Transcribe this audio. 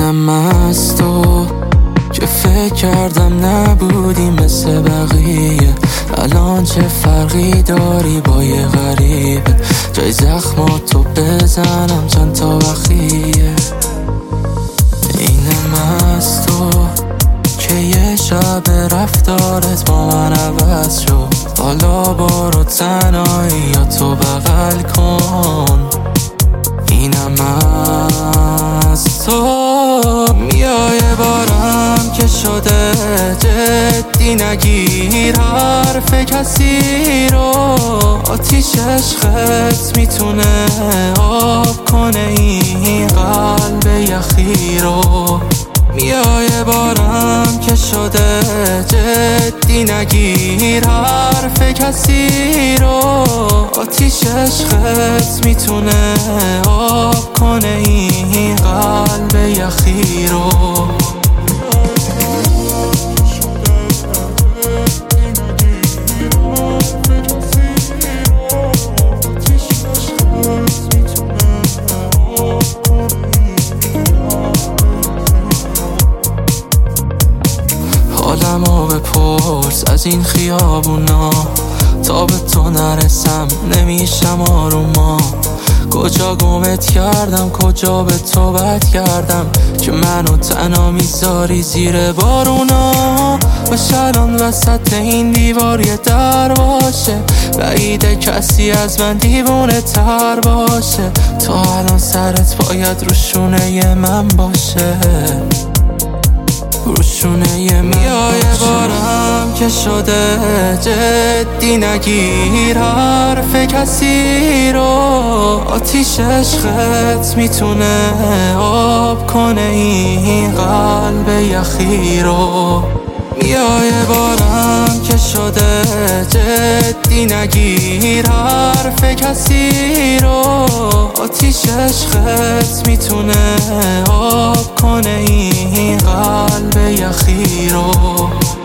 اینم از تو که فکر کردم نبودی مثل بقیه. الان چه فرقی داری با یه غریبه؟ جای زخماتو بزنم چند تا بخیه. اینم از تو که یه شب رفتارت با من عوض شد. حالا برو تنهایی یا تو بغل کن. اینم از تو میای بارم که شده جدی نگیر حرف کسی رو. آتیش عشقت میتونه آب کنه این قلب یخی رو. میای بارم که شده جدی نگیر حرف کسی رو. آتیش عشقت میتونه آب کنه این قلب یخی رو. حالمو بپرس از این خیابونا، تا به تو نرسم نمیشم آروما. کجا گمت کردم کجا به تو بد کردم که منو تنها میذاری زیر بارونا. باش الان وسط این دیوار یه در باشه، بعیده کسی از من دیوونه تر باشه. تا الان سرت باید روشونه من باشه، روشونه میای بارم که شده جدی نگیر حرف کسی رو. آتیش عشقت میتونه آب کنه این قلب یخی رو. میای بارم که شده جدی نگیر حرف کسی رو. آتیش عشقت میتونه آب کنه این قلب یخی رو.